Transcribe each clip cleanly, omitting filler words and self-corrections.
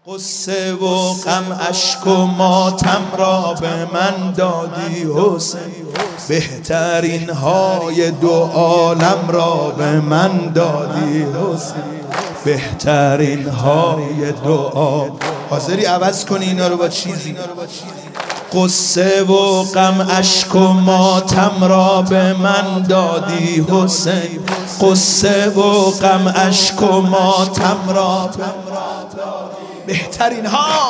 قصه و غم اشک و ماتم را به من دادی حسین، بهترین های دو عالم را به من دادی حسین، بهترین های دو عالم. حاضری عوض کنی اینا رو با چیزی؟ قصه و غم اشک و ماتم را به من دادی حسین، قصه و غم اشک و ماتم را بهترین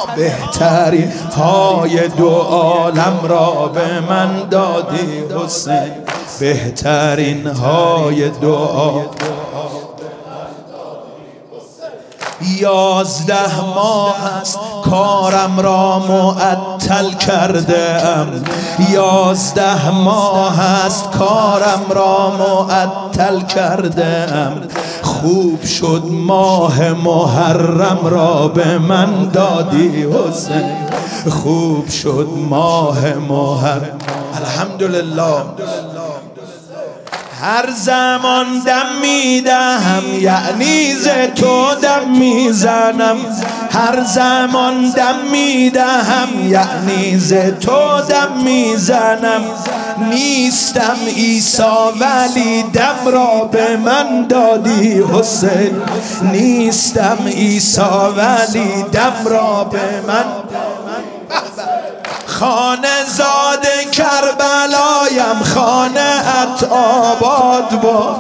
های دو عالم را به من دادی حسین، بهترین های دو عالم. 11 ماه است کارم را معطل کرده ام، 11 ماه است کارم را معطل کرده ام. خوب شد ماه محرم را به من دادی حسین، خوب شد ماه محرم. الحمدلله. هر زمان دم میدهم یعنی ز تو دم میزنم، هر زمان دم میدهم یعنی ز تو دم میزنم. نیستم عیسی ولی دم را به من دادی حسین، نیستم عیسی ولی دم را به من. خانه زاد کربلایم خانه ات آباد باد،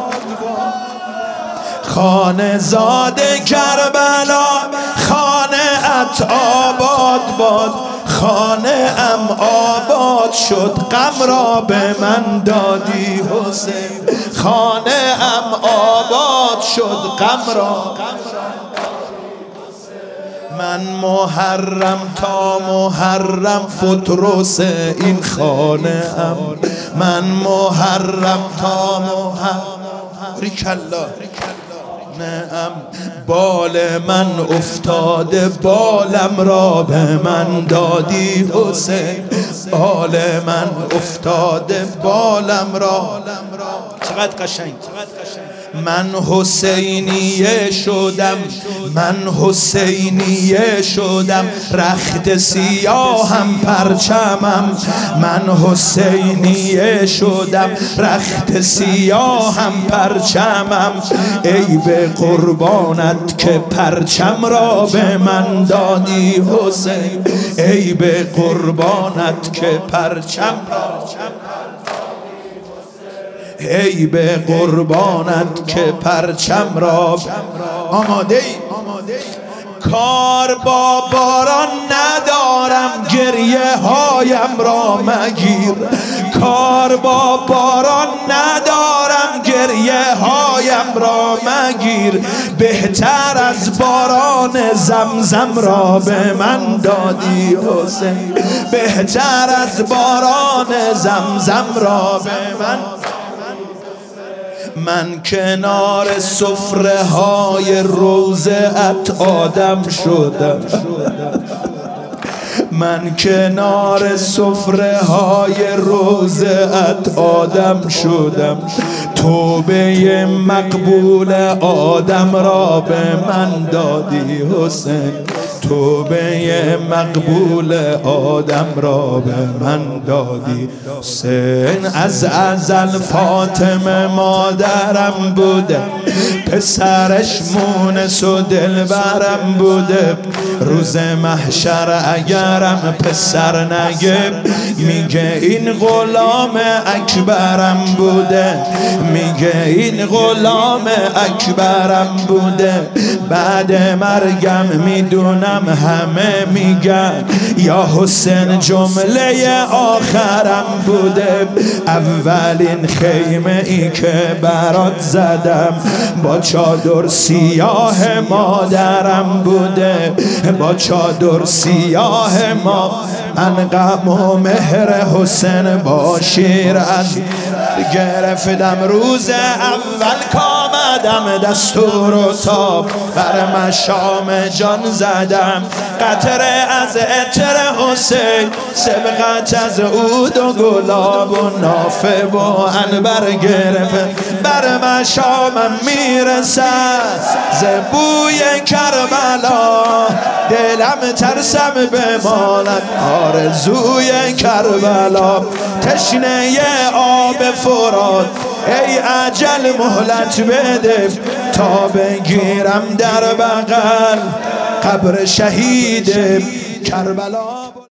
خانه زاد کربلا خانه ات آباد باد. خانه ام آباد شد غم را به من دادی حسین، خانه ام آباد شد غم را. من محرم تا محرم فتروس این خانه ام، من محرم تا محرم ریکالله نعم. بال من افتاده بالم را به من دادی حسین، بال من افتاده بالم را. چقدر قشنگ. من حسینیه شدم، من حسینیه شدم، رخت سیاهم پرچمم. من حسینیه شدم، رخت سیاهم پرچمم. ای به قربانت که پرچم را به من دادی حسین، ای به قربانت که پرچم را. ای به قربانت که پرچم را. آماده ای؟ کار با باران ندارم گریه هایم را مگیر، کار با باران ندارم گریه هایم را مگیر. بهتر از باران زمزم را به من دادی حسین، بهتر از باران زمزم را به من. من کنار سفره های روضه ات آدم شدم، من کنار سفره های روضه ات آدم شدم. توبه مقبول آدم را به من دادی حسین، توبه مقبول آدم را به من دادی حسین. از ازل فاطمه مادرم بوده، پسرش مونس و دلبرم بوده. روز محشر اگرم پسر نگه میگه این غلام اکبرم بوده، میگه این غلام اکبرم بوده. بعد مرگم میدونم همه میگن یا حسین جمله آخرم بوده. اولین خیمه ای که برات زدم با چادر سیاه مادرم بوده، با چادر سیاه ما. من غم و مهر حسین با شیر از گرفتم. روز اول کامدم دستور و تاب بر مشام جان زدم. قطره از عطر حسین، سبقت از عود و گلاب و نافه و عنبر گرفته، بر مشامم میرسد ز بوی کربلا، دلم ترسم بماند آرزوی کربلا. تشنه آب فرات ای اجل مهلت بده، تا بگیرم در بغل قبر شهید کربلا.